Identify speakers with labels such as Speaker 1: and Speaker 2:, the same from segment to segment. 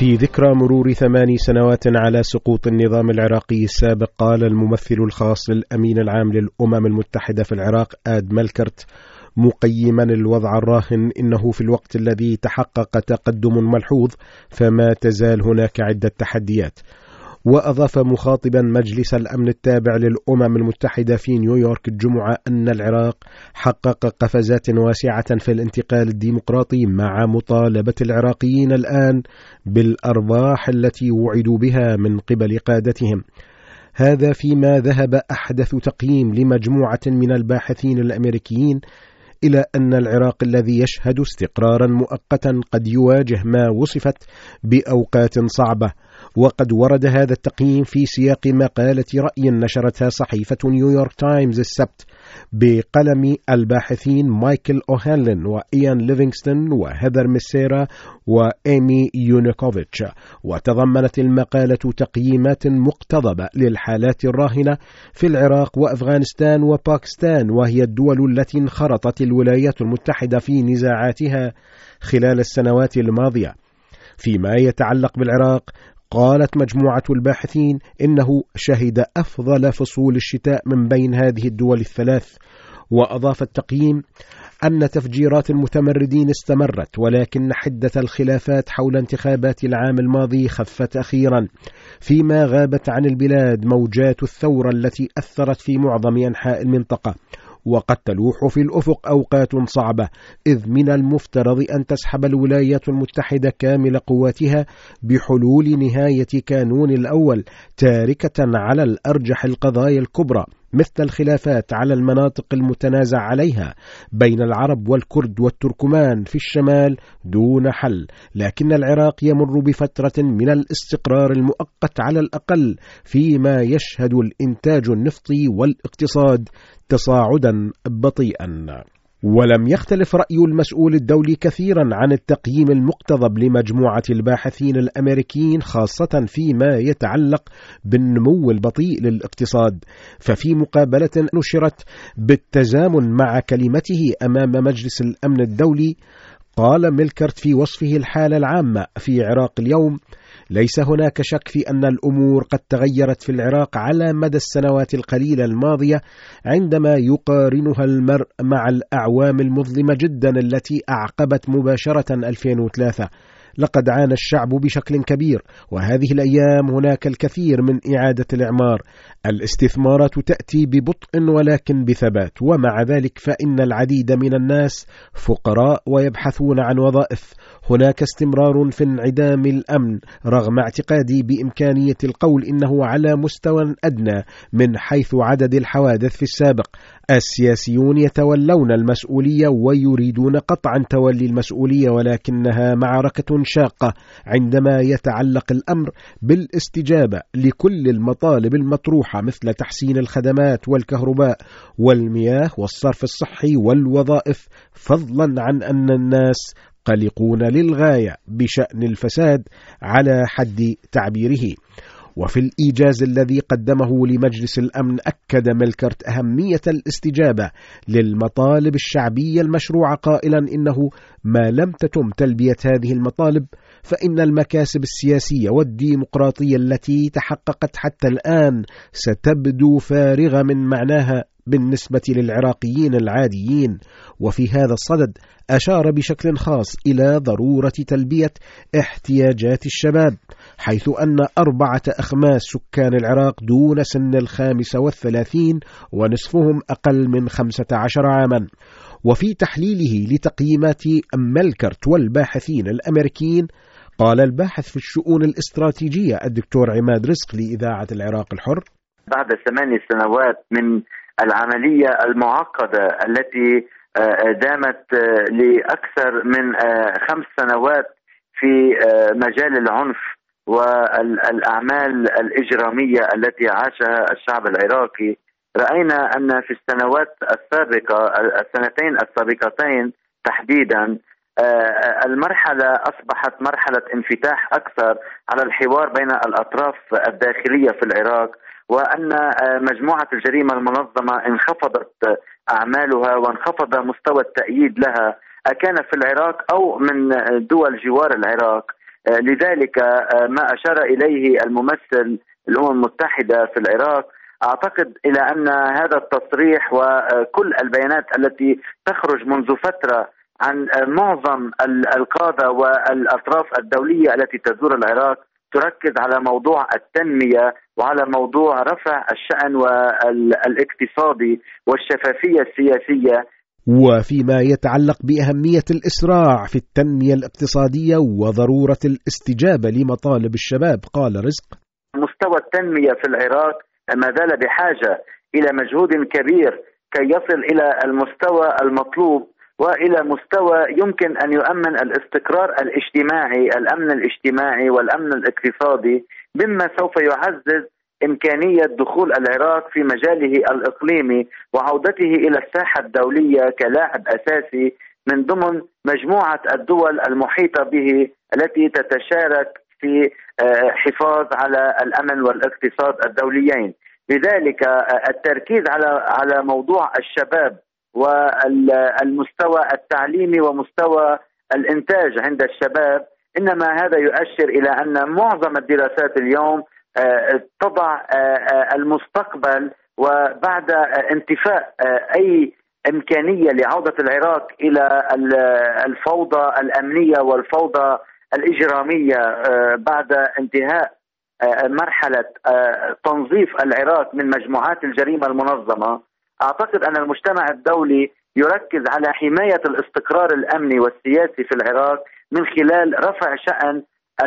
Speaker 1: في ذكرى مرور 8 سنوات على سقوط النظام العراقي السابق، قال الممثل الخاص للأمين العام للأمم المتحدة في العراق آد ملكرت مقيما الوضع الراهن إنه في الوقت الذي تحقق تقدم ملحوظ فما تزال هناك عدة تحديات. وأضاف مخاطبا مجلس الأمن التابع للأمم المتحدة في نيويورك الجمعة أن العراق حقق قفزات واسعة في الانتقال الديمقراطي، مع مطالبة العراقيين الآن بالأرباح التي وعدوا بها من قبل قادتهم. هذا فيما ذهب أحدث تقييم لمجموعة من الباحثين الأمريكيين إلى أن العراق الذي يشهد استقرارا مؤقتا قد يواجه ما وصفت بأوقات صعبة. وقد ورد هذا التقييم في سياق مقالة رأي نشرتها صحيفة نيويورك تايمز السبت بقلم الباحثين مايكل أوهانلين وإيان ليفينغستون وهيدر ميسيرا وإيمي يونيكوفيتش. وتضمنت المقالة تقييمات مقتضبة للحالات الراهنة في العراق وأفغانستان وباكستان، وهي الدول التي انخرطت الولايات المتحدة في نزاعاتها خلال السنوات الماضية. فيما يتعلق بالعراق، قالت مجموعة الباحثين إنه شهد أفضل فصول الشتاء من بين هذه الدول الثلاث. وأضاف التقييم أن تفجيرات المتمردين استمرت، ولكن حدة الخلافات حول انتخابات العام الماضي خفت أخيرا، فيما غابت عن البلاد موجات الثورة التي أثرت في معظم أنحاء المنطقة. وقد تلوح في الأفق أوقات صعبة، إذ من المفترض أن تسحب الولايات المتحدة كامل قواتها بحلول نهاية كانون الأول، تاركة على الأرجح القضايا الكبرى مثل الخلافات على المناطق المتنازع عليها بين العرب والكرد والتركمان في الشمال دون حل. لكن العراق يمر بفترة من الاستقرار المؤقت على الأقل، فيما يشهد الإنتاج النفطي والاقتصاد تصاعدا بطيئا. ولم يختلف رأي المسؤول الدولي كثيرا عن التقييم المقتضب لمجموعة الباحثين الأمريكيين، خاصة فيما يتعلق بالنمو البطيء للاقتصاد. ففي مقابلة نشرت بالتزامن مع كلمته أمام مجلس الأمن الدولي، قال ميلكرت في وصفه الحالة العامة في عراق اليوم: ليس هناك شك في أن الأمور قد تغيرت في العراق على مدى السنوات القليلة الماضية، عندما يقارنها المرء مع الأعوام المظلمة جدا التي أعقبت مباشرة 2003. لقد عانى الشعب بشكل كبير، وهذه الأيام هناك الكثير من إعادة الإعمار. الاستثمارات تأتي ببطء ولكن بثبات، ومع ذلك فإن العديد من الناس فقراء ويبحثون عن وظائف. هناك استمرار في انعدام الأمن، رغم اعتقادي بإمكانية القول إنه على مستوى أدنى من حيث عدد الحوادث في السابق. السياسيون يتولون المسؤولية ويريدون قطعا تولي المسؤولية، ولكنها معركة شاقة عندما يتعلق الأمر بالاستجابة لكل المطالب المطروحة، مثل تحسين الخدمات والكهرباء والمياه والصرف الصحي والوظائف، فضلا عن أن الناس قلقون للغاية بشأن الفساد على حد تعبيره. وفي الإيجاز الذي قدمه لمجلس الأمن، أكد ميلكرت أهمية الاستجابة للمطالب الشعبية المشروعة، قائلا إنه ما لم تتم تلبية هذه المطالب فإن المكاسب السياسية والديمقراطية التي تحققت حتى الآن ستبدو فارغة من معناها بالنسبة للعراقيين العاديين. وفي هذا الصدد أشار بشكل خاص إلى ضرورة تلبية احتياجات الشباب، حيث أن 4/5 سكان العراق دون سن 35 ونصفهم أقل من 15 عاما. وفي تحليله لتقييمات ميلكرت والباحثين الأمريكيين، قال الباحث في الشؤون الاستراتيجية الدكتور عماد رزق لإذاعة العراق الحر:
Speaker 2: بعد 8 سنوات من العملية المعقدة التي دامت لأكثر من 5 سنوات في مجال العنف والأعمال الإجرامية التي عاشها الشعب العراقي، رأينا أن في السنوات السابقة، السنتين السابقتين تحديدا، المرحلة أصبحت مرحلة انفتاح أكثر على الحوار بين الأطراف الداخلية في العراق، وأن مجموعة الجريمة المنظمة انخفضت أعمالها وانخفض مستوى التأييد لها، أكان في العراق أو من دول جوار العراق. لذلك ما أشار إليه الممثل الأمم المتحدة في العراق، أعتقد إلى أن هذا التصريح وكل البيانات التي تخرج منذ فترة عن معظم القادة والأطراف الدولية التي تزور العراق تركز على موضوع التنمية وعلى موضوع رفع الشأن والاقتصادي والشفافية السياسية.
Speaker 1: وفيما يتعلق بأهمية الإسراع في التنمية الاقتصادية وضرورة الاستجابة لمطالب الشباب، قال رزق:
Speaker 2: مستوى التنمية في العراق ما زال بحاجة إلى مجهود كبير كي يصل إلى المستوى المطلوب وإلى مستوى يمكن أن يؤمن الاستقرار الاجتماعي، الأمن الاجتماعي والأمن الاقتصادي، مما سوف يعزز إمكانية دخول العراق في مجاله الإقليمي وعودته إلى الساحة الدولية كلاعب أساسي من ضمن مجموعة الدول المحيطة به التي تتشارك في حفاظ على الأمن والاقتصاد الدوليين. لذلك التركيز على موضوع الشباب والمستوى التعليمي ومستوى الإنتاج عند الشباب، إنما هذا يؤشر إلى أن معظم الدراسات اليوم تضع المستقبل وبعد انتفاء أي إمكانية لعودة العراق إلى الفوضى الأمنية والفوضى الإجرامية بعد انتهاء مرحلة تنظيف العراق من مجموعات الجريمة المنظمة. أعتقد أن المجتمع الدولي يركز على حماية الاستقرار الأمني والسياسي في العراق من خلال رفع شأن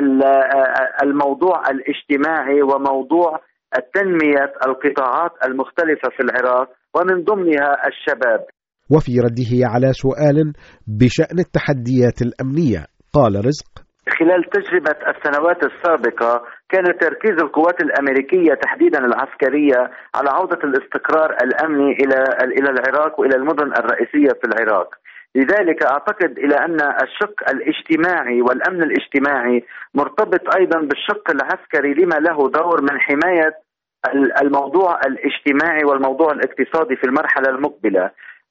Speaker 2: الموضوع الاجتماعي وموضوع التنمية القطاعات المختلفة في العراق ومن ضمنها الشباب.
Speaker 1: وفي رده على سؤال بشأن التحديات الأمنية، قال رزق:
Speaker 2: خلال تجربة السنوات السابقة كان تركيز القوات الأمريكية تحديدا العسكرية على عودة الاستقرار الأمني إلى العراق وإلى المدن الرئيسية في العراق. لذلك أعتقد إلى أن الشق الاجتماعي والأمن الاجتماعي مرتبط أيضا بالشق العسكري لما له دور من حماية الموضوع الاجتماعي والموضوع الاقتصادي في المرحلة المقبلة.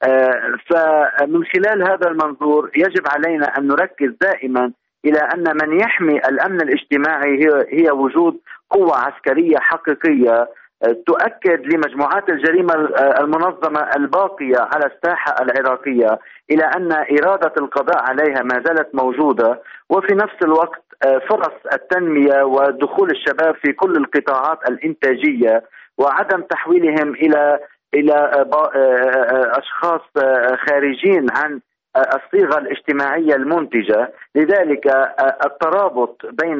Speaker 2: فمن خلال هذا المنظور يجب علينا أن نركز دائما إلى أن من يحمي الأمن الاجتماعي هي وجود قوة عسكرية حقيقية تؤكد لمجموعات الجريمة المنظمة الباقية على الساحة العراقية إلى أن إرادة القضاء عليها ما زالت موجودة، وفي نفس الوقت فرص التنمية ودخول الشباب في كل القطاعات الإنتاجية وعدم تحويلهم إلى أشخاص خارجين عن الصيغة الاجتماعية المنتجة. لذلك الترابط بين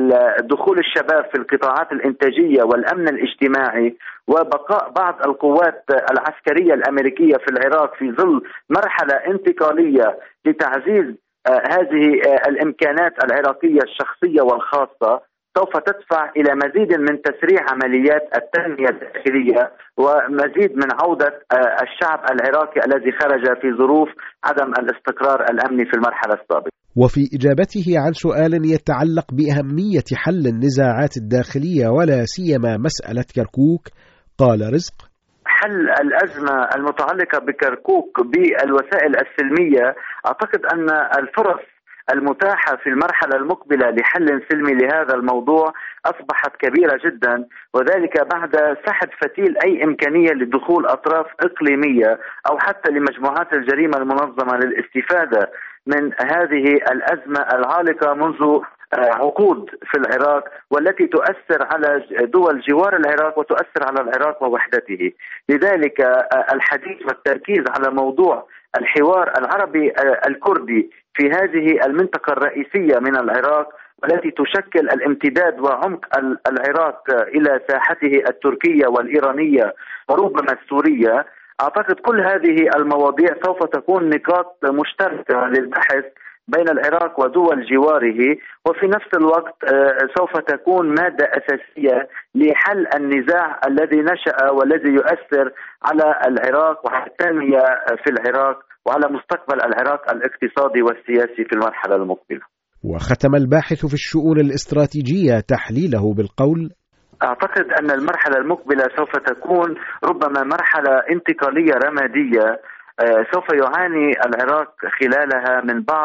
Speaker 2: دخول الشباب في القطاعات الإنتاجية والأمن الاجتماعي وبقاء بعض القوات العسكرية الأمريكية في العراق في ظل مرحلة انتقالية لتعزيز هذه الإمكانات العراقية الشخصية والخاصة سوف تدفع إلى مزيد من تسريع عمليات التنمية الداخلية ومزيد من عودة الشعب العراقي الذي خرج في ظروف عدم الاستقرار الأمني في المرحلة السابقة.
Speaker 1: وفي إجابته عن سؤال يتعلق بأهمية حل النزاعات الداخلية ولا سيما مسألة كركوك، قال رزق:
Speaker 2: حل الأزمة المتعلقة بكركوك بالوسائل السلمية، أعتقد أن الفرص المتاحة في المرحلة المقبلة لحل سلمي لهذا الموضوع أصبحت كبيرة جدا، وذلك بعد سحب فتيل أي إمكانية لدخول أطراف إقليمية أو حتى لمجموعات الجريمة المنظمة للاستفادة من هذه الأزمة العالقة منذ عقود في العراق والتي تؤثر على دول جوار العراق وتؤثر على العراق ووحدته. لذلك الحديث والتركيز على موضوع الحوار العربي الكردي في هذه المنطقة الرئيسية من العراق والتي تشكل الامتداد وعمق العراق إلى ساحته التركية والإيرانية وربما السورية، أعتقد كل هذه المواضيع سوف تكون نقاط مشتركة للبحث بين العراق ودول جواره، وفي نفس الوقت سوف تكون مادة أساسية لحل النزاع الذي نشأ والذي يؤثر على العراق وعلى التنمية في العراق وعلى مستقبل العراق الاقتصادي والسياسي في المرحلة المقبلة.
Speaker 1: وختم الباحث في الشؤون الاستراتيجية تحليله بالقول:
Speaker 2: أعتقد أن المرحلة المقبلة سوف تكون ربما مرحلة انتقالية رمادية سوف يعاني العراق خلالها من بعض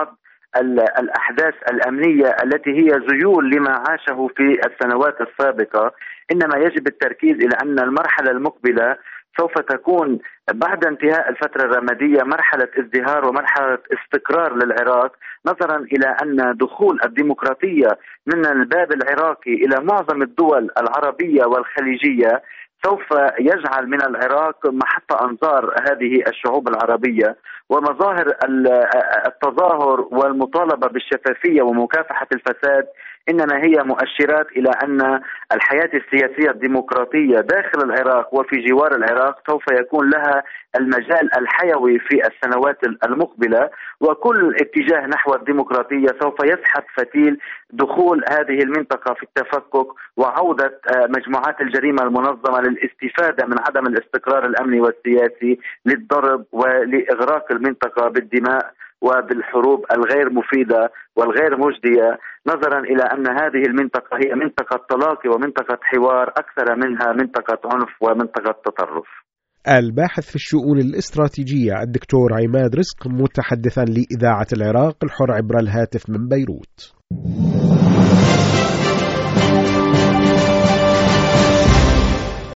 Speaker 2: الأحداث الأمنية التي هي ذيول لما عاشه في السنوات السابقة، إنما يجب التركيز إلى أن المرحلة المقبلة سوف تكون بعد انتهاء الفترة الرمادية مرحلة ازدهار ومرحلة استقرار للعراق، نظرا إلى أن دخول الديمقراطية من الباب العراقي إلى معظم الدول العربية والخليجية سوف يجعل من العراق محط أنظار هذه الشعوب العربية. ومظاهر التظاهر والمطالبة بالشفافية ومكافحة الفساد إنما هي مؤشرات إلى أن الحياة السياسية الديمقراطية داخل العراق وفي جوار العراق سوف يكون لها المجال الحيوي في السنوات المقبلة، وكل اتجاه نحو الديمقراطية سوف يسحب فتيل دخول هذه المنطقة في التفكك وعودة مجموعات الجريمة المنظمة للاستفادة من عدم الاستقرار الأمني والسياسي للضرب ولإغراق المنطقة بالدماء وبالحروب الغير مفيدة والغير مجدية، نظرا إلى أن هذه المنطقة هي منطقة تلاقي ومنطقة حوار أكثر منها منطقة عنف ومنطقة تطرف.
Speaker 1: الباحث في الشؤون الاستراتيجية الدكتور عماد رزق، متحدثا لإذاعة العراق الحر عبر الهاتف من بيروت.